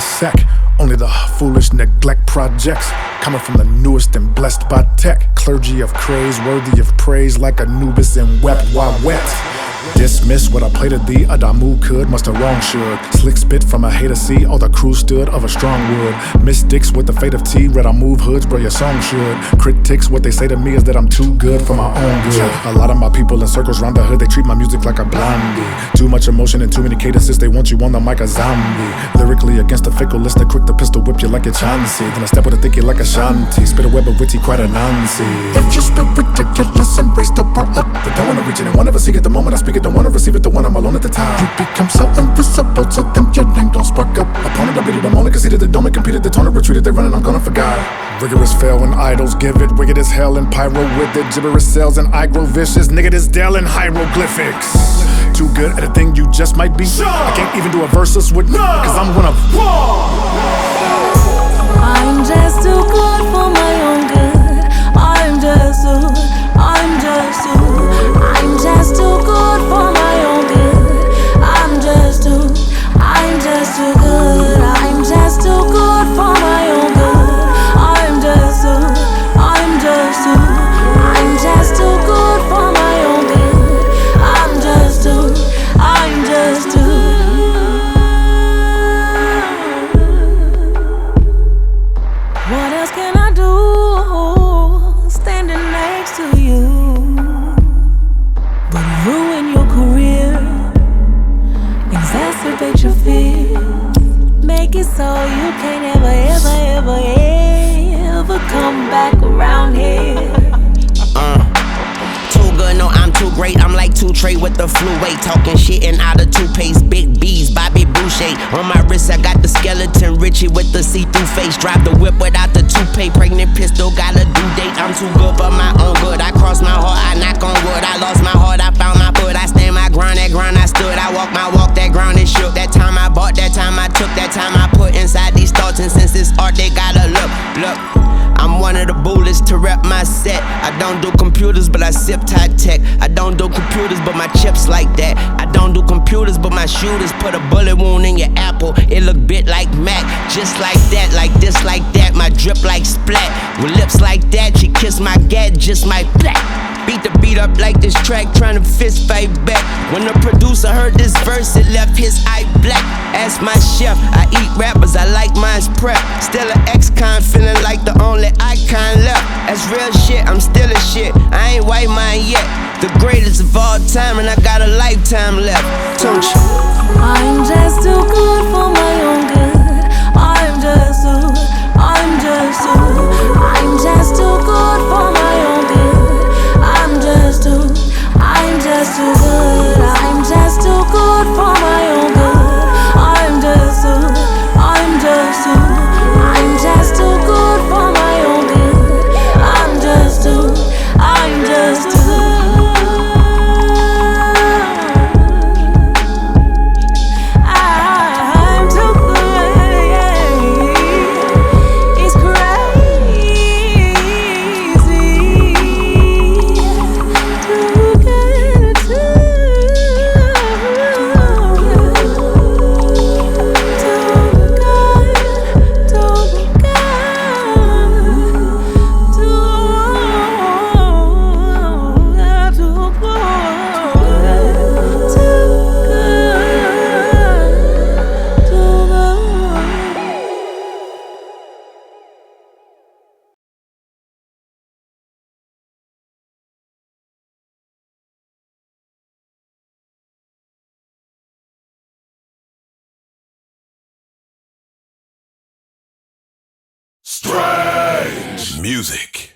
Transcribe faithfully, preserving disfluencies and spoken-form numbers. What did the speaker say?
sec. Only the foolish neglect projects, coming from the newest and blessed by tech. Clergy of craze, worthy of praise, like Anubis and wept while wet. Dismiss what I played at thee, Adamu could, must have wrong should. Slick spit from a hater see, all the crew stood of a strong wood. Mystics with the fate of tea, read I move hoods, bro your song should. Critics, what they say to me is that I'm too good for my own good. A lot of my people in circles round the hood, they treat my music like a blondie. Too much emotion and too many cadences, they want you on the mic a zombie. Lyrically against the fickle listener, quick to pistol whip you like a Chauncey. Then I step with a thicky like a Shanti, spit a web of witty, quite a Nancy. If you spit ridiculous and raise the bar up, they don't wanna reach it and won't ever see it. The moment I speak it, don't wanna receive it, the one I'm alone at the time. You become so invisible, so then your name don't spark up. Opponent, I beat it, I'm only conceded, they don't make competed, they turn it, retreated, they running, I'm gonna forget. Rigorous fail when idols give it, wicked as hell and pyro with it. Gibberish cells and I grow vicious, nigga this Dell and hieroglyphics. Too good at a thing you just might be. I can't even do a versus with, cause I'm one of. I'm just too good for my own good. I'm just too, I'm just too, I'm just too good for my own good. I'm just too, I'm just too good. I'm just too good for my own good. I'm just too, I'm just too, I'm just too good for my own good. I'm just too, I'm just too. What else can I do standing next to you but ruin your career, exacerbate your fear, make it so you can't ever, ever, ever, ever come back around here. Uh. Too good, no, I'm too great. I'm like two tray with the flu weight. Talking shit and out of toothpaste. Big B's, Bobby Boucher. On my wrist, I got the skeleton Richie with the see-through face. Drive the whip without the toupee. Pregnant pistol, got a due date. I'm too good for my own good. I cross my heart, I knock on wood. I lost my heart, I found my foot. I stand my ground, that ground I stood. I walk my walk, that ground is shook. That time I bought, that time I took. That time I put inside these thoughts. And since it's art, they gotta look, look. I'm one of the bullets to rep my set. I don't do computers, but I sip high tech. I don't do computers, but my chips like that. I don't do computers, but my shooters put a bullet wound in your apple. It look bit like Mac, just like that, like this, like that. My drip like splat. With lips like that, she kiss my gat, just my black. Beat the beat up like this track, tryna fist fight back. When the producer heard this verse, it left his eye black. Ask my chef, I eat rappers, I like mine's prep. Still an ex-con, feeling like the only icon left. That's real shit, I'm still a shit, I ain't white mine yet. The greatest of all time, and I got a lifetime left. Don't you? I'm just too good for my own good. I'm just too, I'm just too, I'm just too good for my own good. I'm just too, I'm just too good. I'm just too good for my own good. I'm just too, I'm just too, I'm just too good for my own good. I'm just too, I'm just too. I'm too good, yeah. It's crazy. Too good, too, too good, too good, too, too good, too good, too good. Strange music.